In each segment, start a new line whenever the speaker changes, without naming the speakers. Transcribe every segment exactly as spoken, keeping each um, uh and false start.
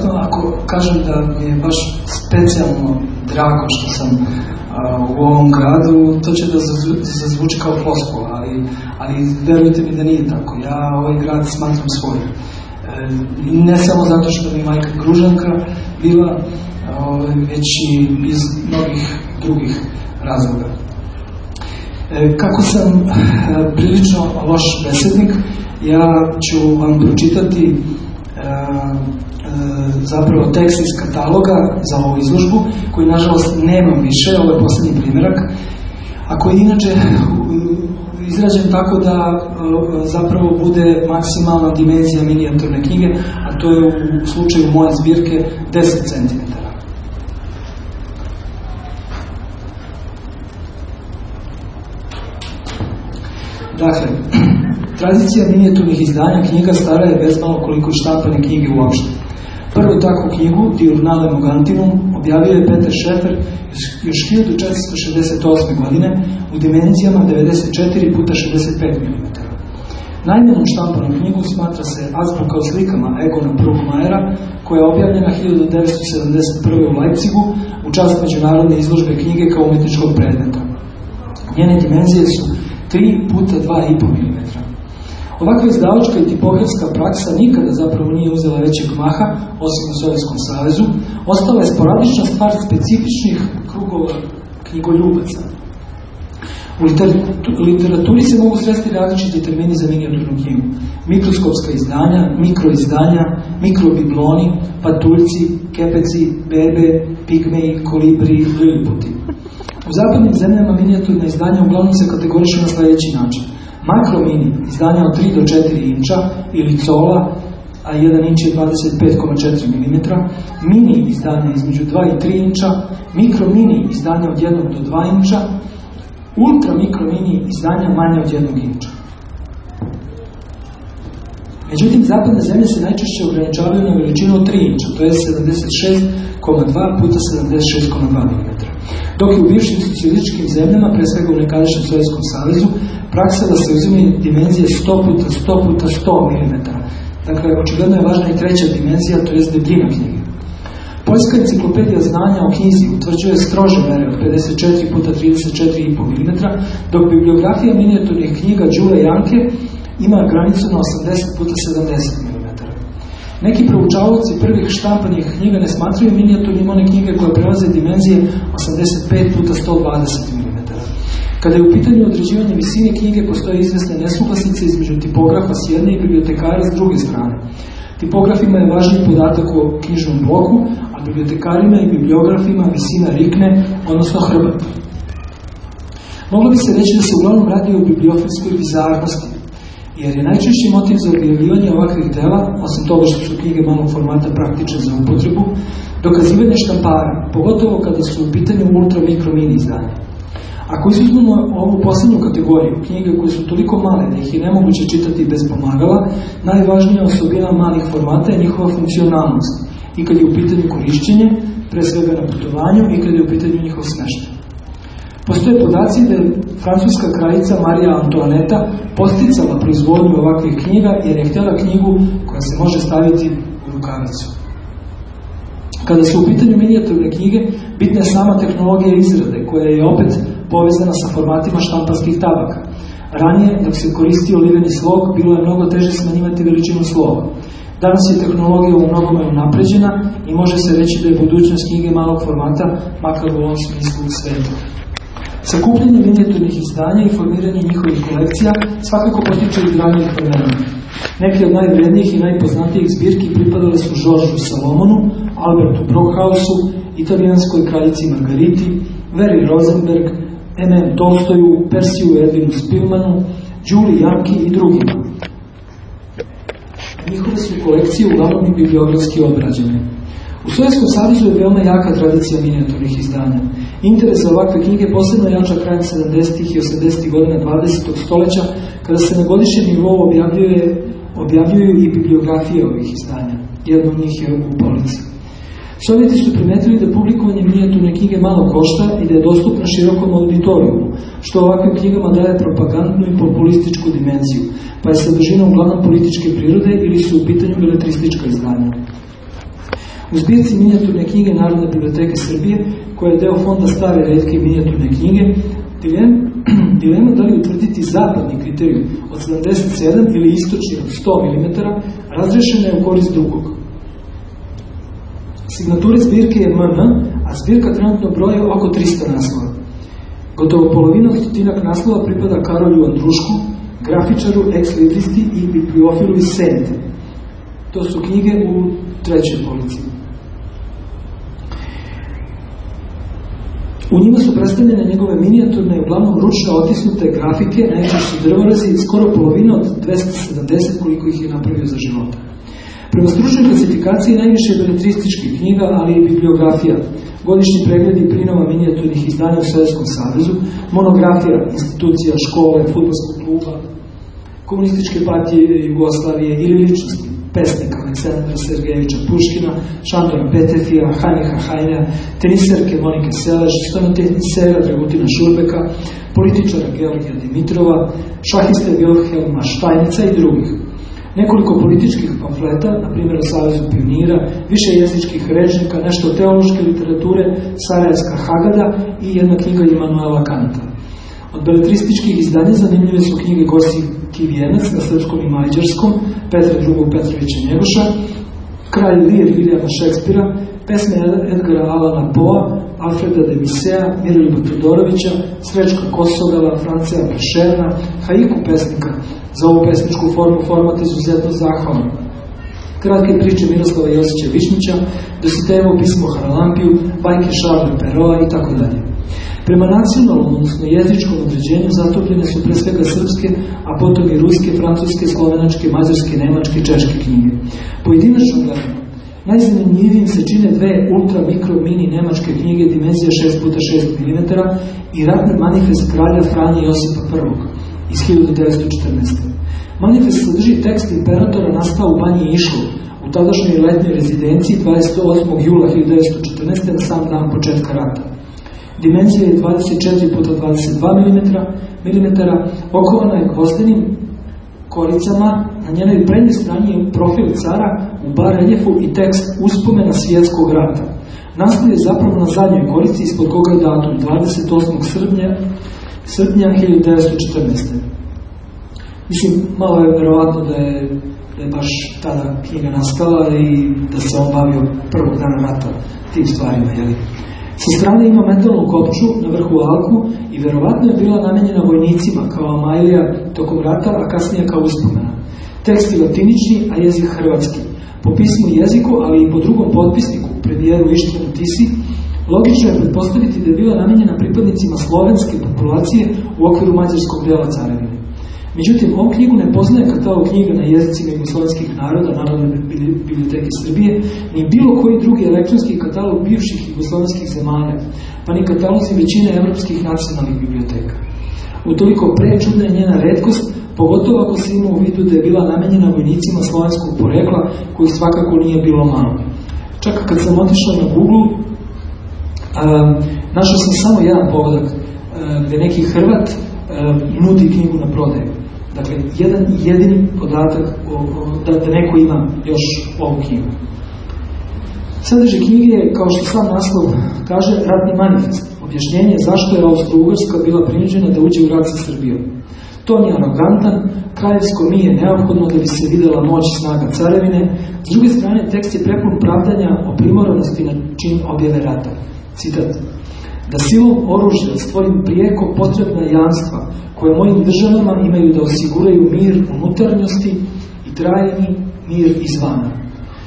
nevjerovatno ako kažem da mi je baš specijalno drago što sam a, u ovom gradu, to će da zazvuči kao floskula, ali, ali verujte mi da nije tako. Ja ovaj grad smatram svojim. E, ne samo zato što mi je majka Gružanka bila, a, već i iz mnogih drugih razloga. E, kako sam e, prilično loš besednik, ja ću vam pročitati e, zapravo tekst iz kataloga za ovu izložbu, koji nažalost nemam više, ovo je posljednji primjerak, a koji inače izrađen tako da zapravo bude maksimalna dimenzija minijaturne knjige, a to je u slučaju moje zbirke deset centimetara. Dakle, tradicija minijaturnih izdanja knjiga stara je bezmalo koliko i štampane knjige uopšte. Prvu takvu knjigu, Diurnale Mogantinum, objavio je Peter Šefer još hiljadu četiristo šezdeset osme. godine u dimenzijama devedeset četiri puta šezdeset pet milimetara. Najmanjom štampanom knjigu smatra se Azbuka o slikama Egona Brugmajera, koja je objavljena hiljadu devetsto sedamdeset prve. u Leipzigu u čast međunarodne izložbe knjige kao umetničkog predmeta. Njene dimenzije su tri puta dva i po milimetra. Ovakva izdavačka i tipografska praksa nikada zapravo nije uzela većeg maha, osim u Sovjetskom savezu, ostala je sporadična stvar specifičnih krugova knjigoljubaca. U literaturi se mogu sresti različiti termini za minijaturnu knjigu. Mikroskopska izdanja, mikroizdanja, mikrobibloni, patuljci, kepeci, bebe, pigmeji, kolibri, liliputi. U zapadnim zemljama minijaturna izdanja uglavnom se kategorišu na sljedeći način. Makro mini, izdanja od tri do četiri inča ili cola, a jedan inč je dvadeset pet zarez četiri milimetra, mini izdanja između dva i tri inča, mikro mini izdanja od jednog do dva inča, ultra mikro mini izdanja manje od jednog inča. Međutim, zapadne zemlje se najčešće ograničavaju na veličinu od tri inča, to je sedamdeset šest zarez dva puta sedamdeset šest zarez dva milimetra. Dok je u bivšim socijalističkim zemljama, pre svega u nekadašnjem Sovjetskom savezu, praksa da se uzimaju dimenzije sto puta sto puta sto milimetara. Dakle, očigledno je važna i treća dimenzija, to je debljina knjige. Poljska enciklopedija znanja o knjizi utvrđuje strože mere od pedeset četiri puta trideset četiri zarez pet milimetra, dok bibliografija minijaturnih knjiga Đure Janke ima granicu na osamdeset puta sedamdeset milimetara. Neki proučavaoci prvih štampanih knjiga ne smatraju minijaturnim one knjige koje prelaze dimenzije osamdeset pet puta sto dvadeset milimetara. Kada je u pitanju određivanja visine knjige, postoje izvesne nesuglasice između tipografa s jedne i bibliotekara s druge strane. Tipografima je važniji podatak o knjižnom bloku, a bibliotekarima i bibliografima visina rikne, odnosno hrbata. Moglo bi se reći da se uglavnom radi o bibliofilskoj bizarnosti, jer je najčešći motiv za objavljivanje ovakvih dela, osim toga što su knjige malog formata praktične za upotrebu, dokazivanje štampara, pogotovo kada su u pitanju ultra mikro mini izdanja. Ako izuzmemo ovu poslednju kategoriju, knjige koje su toliko male da ih je nemoguće čitati bez pomagala, najvažnija osobina malih formata je njihova funkcionalnost, i kad je u pitanju korišćenje, pre svega na putovanju, i kad je u pitanju njihov smeštaj. Postoje podaci da je francuska kraljica Marija Antoaneta posticala proizvodnju ovakvih knjiga jer je htjela knjigu koja se može staviti u rukavicu. Kada su u pitanju minijaturne knjige, bitna je sama tehnologija izrade, koja je opet povezana sa formatima štamparskih tabaka. Ranije, dok se koristio oliveni slog, bilo je mnogo teže smanjivati veličinu slova. Danas je tehnologija u mnogome unapređena i može se reći da je budućnost knjige malog formata, makar u ovom smislu sveta. Sakupljanje minijaturnih izdanja i formiranje njihovih kolekcija svakako potiče iz ranijih vremena. Neki od najvrednijih i najpoznatijih zbirki pripadale su Georgeu Salomonu, Albertu Brockhausu, italijanskoj kraljici Margariti, Veri Rosenberg, em em Tolstoju, Persiju Edwinu Spilmanu, Đuli Janki i drugima. Njihove su kolekcije uglavnom i bibliografski obrađene. U Sovjetskom savezu je veoma jaka tradicija minijaturnih izdanja. Interes za ovakve knjige posebno jača krajem sedamdesetih i osamdesetih godina dvadesetog stoljeća, kada se na godišnjem nivou objavljuje, objavljuju i bibliografije ovih izdanja. Jedno od njih je u Polici. Sovjeti su primetili da publikovanje minijaturne knjige malo košta i da je dostupno širokom auditorijumu, što ovakvim knjigama daje propagandnu i populističku dimenziju, pa je sadržina uglavnom političke prirode ili su u pitanju beletristička izdanja. U zbirci minijaturne knjige Narodne biblioteke Srbije, koja je deo fonda stare retke minijaturne knjige, dilema, dilema da li utvrditi zapadni kriterijum od sedamdeset sedam ili istočni od sto milimetara, razrešena je u korist drugog. Signature zbirke je M N, a zbirka trenutno broje oko tristo naslova. Gotovo polovina od stotinak naslova pripada Karolju Andrušku, grafičaru, ex-libristi i bibliofilu iz Sente. To su knjige u trećoj polici. U njima su predstavljene njegove minijaturne i uglavnom ručno otisnute grafike, najčešće drvorezi, skoro polovina od dvesta sedamdeset koliko ih je napravio za života. Prema stručnoj klasifikaciji najviše beletrističkih knjiga, ali i bibliografija, godišnji pregledi prinova minijaturnih izdanja u Sovjetskom savezu, monografija institucija, škole, fudbalskog kluba, komunističke partije Jugoslavije ili ličnosti, pesnika Aleksandra Sergejevića Puškina, Šandora Petefija, Hajniha Hajnea, teniserke Monike Selaš, stomatehnisera Dragutina Šurbeka, političara Georgija Dimitrova, šahiste Wilhelma Štajnica i drugih. Nekoliko političkih pamfleta, na primjer o Savezu pionira, više jezičkih rečnika, nešto teološke literature, Sarajevska Hagada i jedna knjiga Immanuela Kanta. Od beletrističkih izdanja zanimljive su knjige Gosinki vijenac na srpskom i mađarskom, Petra drugog Petrovića Njegoša, Kralj Lir Vilijama Šekspira, pesme Edgara Alana Poa, Alfreda de Musea, Miroljuba Todorovića, Srećka Kosogala, Francija Prešerna, haiku pesnika. Za ovu pesničku formu format izuzetno zahvalan. Kratke priče Miroslava Josića Višnjića, Dositejevo pismo Haralampiju, bajke Šarla Peroa i tako dalje. Prema nacionalnom, odnosno jezičkom određenju zatopljene su pre svega srpske, a potom i ruske, francuske, slovenačke, mađarske, nemačke, češke knjige. Pojedinačno gledano, najzanimljivijim se čine dve ultra, mikro, mini nemačke knjige dimenzija šest puta šest milimetara i ratni manifest kralja Franje Josipa prvog iz hiljadu devetsto četrnaeste. Manifest sadrži tekst imperatora nastao u Banji Išlu, u tadašnjoj letnjoj rezidenciji dvadeset osmog jula hiljadu devetsto četrnaeste na sam dan početka rata. Dimenzija je dvadeset četiri puta dvadeset dva milimetara, okovana je gvozdenim koricama, na njenoj prednjoj strani je profil cara u bar reljefu i tekst uspomena svjetskog rata. Naslov je zapravo na zadnjoj korici ispod koga je datum dvadeset osmog srpnja hiljadu devetsto četrnaeste. Mislim, malo je verovatno da je, da je baš tada knjiga nastala i da se on bavio prvog dana rata tim stvarima, jeli? Sa strane ima metalnu kopču na vrhu alku i verovatno je bila namenjena vojnicima kao Amajlija tokom rata, a kasnije kao uspomena. Tekst je latinični, a jezik hrvatski. Po pismu i jeziku, ali i po drugom potpisniku, premijeru Ištvanu Tisi, logično je pretpostaviti da je bila namenjena pripadnicima slovenske populacije u okviru mađarskog dela carevine. Međutim, ovu knjigu ne poznaje katalog knjiga na jezicima jugoslovenskih naroda, Narodne biblioteke Srbije, ni bilo koji drugi elektronski katalog bivših jugoslovenskih zemalja, pa ni katalozi većine evropskih nacionalnih biblioteka. Utoliko prečudna je njena retkost, pogotovo ako se ima u vidu da je bila namenjena vojnicima slovenskog porekla, kojih svakako nije bilo malo. Čak kad sam otišao na Google, um, našao sam samo jedan pogodak um, gde neki Hrvat um, nudi knjigu na prodaju. Dakle, jedan jedini podatak o, o, da, da neko ima još ovu knjigu. Sadržaj knjige je, kao što sam naslov kaže, ratni manifest. Objašnjenje zašto je Austro-Ugarska bila prinuđena da uđe u rat sa Srbijom. Ton je arogantan, kraljevsko mi je neophodno da bi se videla moć snaga carevine. S druge strane, tekst je prepun pravdanja o primoranosti na čin objave rata. Citat. Da silom oružja stvorim prijeko potrebna jamstva koje mojim državama imaju da osiguraju mir unutarnjosti i trajni mir izvana. E,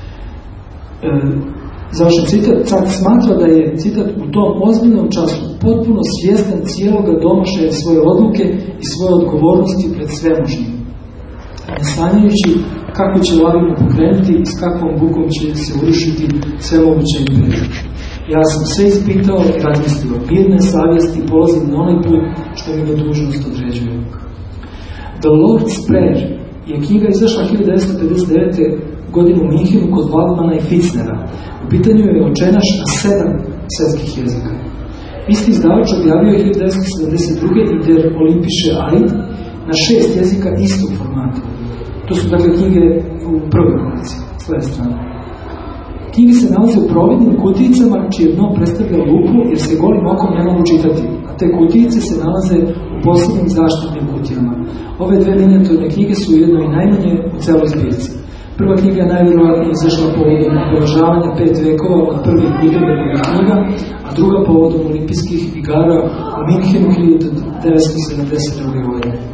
završen citat, car smatra da je, citat, u tom ozbiljnom času potpuno svjestan cijeloga donošaja svoje odluke i svoje odgovornosti pred svemožnim. Ne sanjajući kako će lavinu pokrenuti i s kakvom bukom će se urušiti sve moguće imperije. Ja sam sve ispitao i razmislio, mirne savjesti polazim na onaj put što mi ga dužnost određuje. The Lord's Prayer je knjiga izašla hiljadu devetsto pedeset devete. godine u Minhenu kod Waldmana i Fitznera. U pitanju je očenaš na sedam svetskih jezika. Isti izdavač objavio je hiljadu devetsto sedamdeset druge i Der Olympische Eid na šest jezika istog formata. To su dakle knjige u prvoj kolici, s ove strane. Knjige se nalaze u providnim kutijicama čije dno predstavlja lupu jer se golim okom ne mogu čitati, a te kutijice se nalaze u posebnim zaštitnim kutijama. Ove dve minijaturne knjige su ujedno i najmanje u celoj zbirci. Prva knjiga je najvjerojatnije izašla povodom obeležavanja pet vekova od prvih Gutenbergovih knjiga, a druga povodom olimpijskih igara u Minhenu hiljadu devetsto sedamdeset druge. godine.